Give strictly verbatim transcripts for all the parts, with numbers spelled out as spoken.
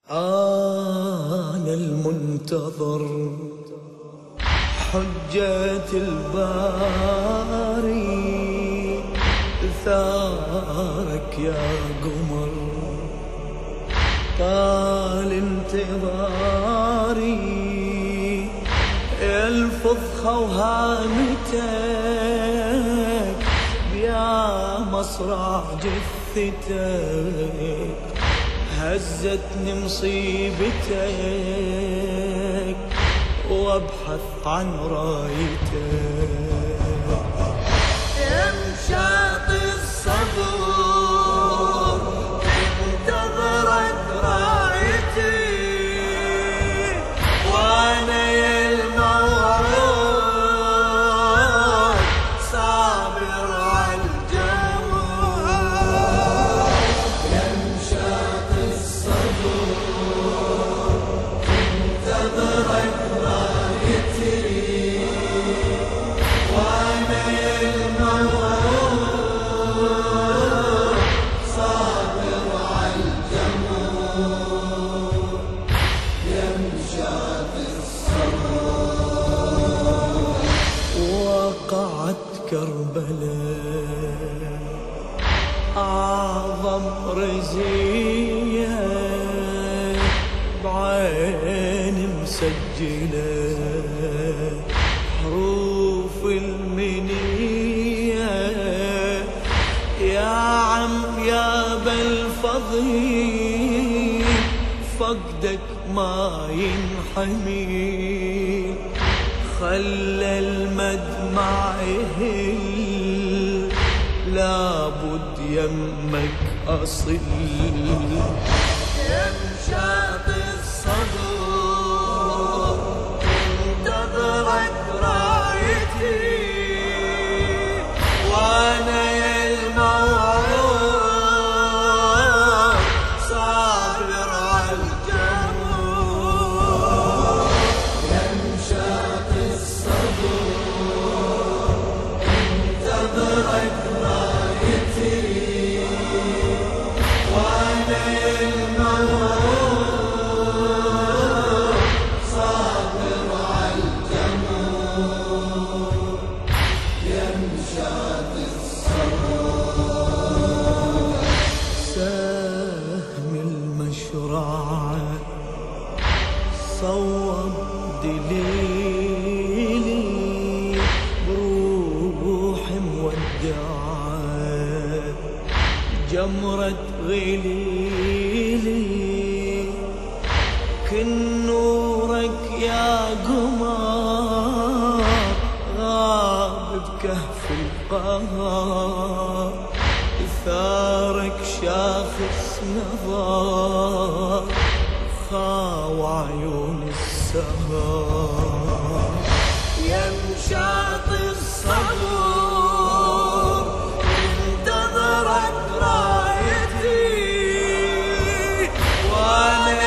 آن المنتظر حجة الباري ثارك يا قمر طال انتظاري الفظ خوهامتك بيا مصرع جثتك هزتني مصيبتك وابحث عن رايتك يا مشاط الصبر انتظرت رايتي وانا يا الموعود صابر على الجمر يا مشاط الصبر انتظرت رايتي وانا يا الموعود صابر على الجمر يا مشاط وقعت كربلاء أعظم رزية بعين مسجلة حروف المنية يا عم يا بالفضيل فقدك ما ينحمي خلى المدمع يهل لابد يمك أصل يا مشاط الصدور انتظرت رايتي وانا يا الموعود صابر على الجمر يا مشاط الصدور انتظرت رايتي وانا يا الموعود صابر على الجمر يا مشاط الصبر سهم المشرعة صوب دليلي بروح مودعة جمرة غليلي كن نورك يا قمر غاب بكهف القهر ثارك شاخص نظر خاو عيون السهر يا مشاط الصبر انتظرت رايتي وانا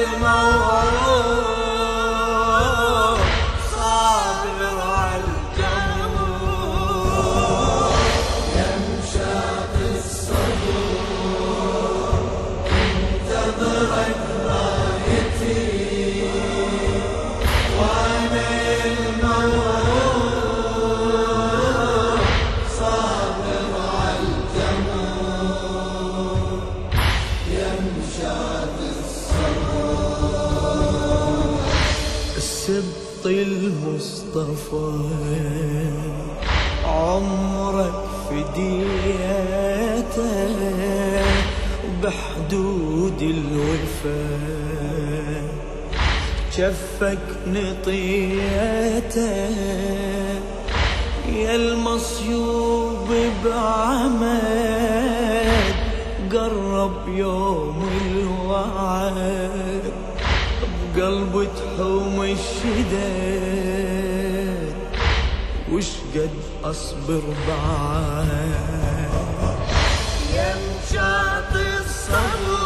الموعود صابر على الجمر يا مشاط الصبر انتظرت رايتي وانا الموعود صابر على الجمر يا مشاط الصبر السبط المصطفى عمرك فديته بحدود الوفا شفك نطيته يا المصيوب بعمد قرب يوم الوعد بقلب تحوم الشداد وش قد أصبر بعد يا مشاط الصبر